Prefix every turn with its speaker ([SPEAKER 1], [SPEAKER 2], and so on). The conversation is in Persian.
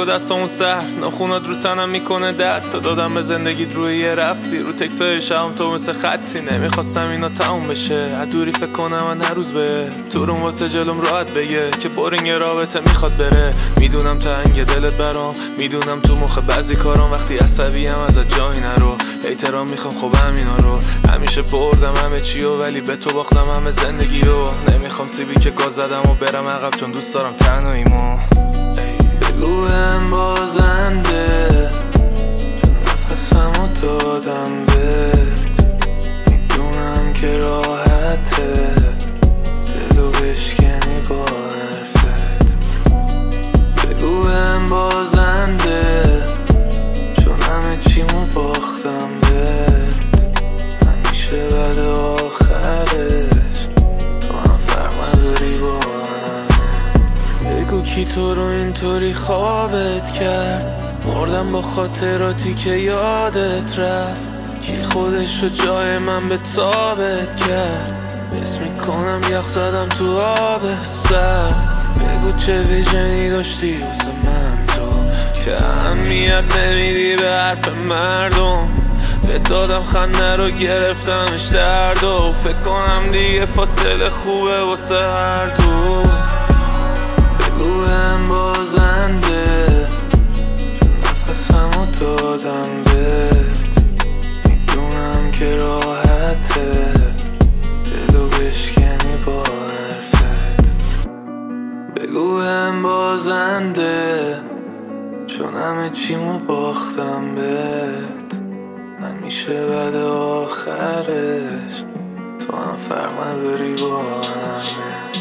[SPEAKER 1] و دستامون سهر، ناخونات رو تنم میکنه درد. تا دادم به زندگیت روی یه رفتی، رو تکسای شبم تو مثل خطی. نمیخواستم اینا تموم بشه، عدوری فکر کنم من هر روز به تو روم واسه جلوم راحت بگه که برین یه رابطه میخواد بره. میدونم تنگ دلت برام، میدونم تو مخ بعضی کارام وقتی عصبیم ازت جایی نرو. احترام میخوام خب همینا رو، همیشه بردم همه چیو ولی به تو باختم همه زندگیو. نمیخوام سیبی که گاز زدم و برم عقب چون دوست دارم تنهاییمو. بگویم بازنده چون نفسمو دادم بهت، میدونم که راحته دلو بشکنی با حرفت. بگویم بازنده چون همه چیمو باختم بهت، همیشه بعد آخرش تو هم فرق نداری با همه. بگو کی تو رو اینطوری خوابت کرد، مردم با خاطراتی که یادت رفت. کی خودش رو جای من به تابت کرد، حس میکنم یخ زدم تو آب سر. بگو چه ویژنی داشتی واسه من تو که اهمیت نمیدی به حرف مردم. به دادم خنده رو گرفتمش درد و فکر کنم دیگه فاصله خوبه واسه هر دو. بگویم بازنده چون نفسمو دادم بهت، میدونم که راحته دلو بشکنی با حرفت. بگویم بازنده چون همه چیمو باختم بهت، همیشه بعد آخرش تو هم فرق نداری با همه.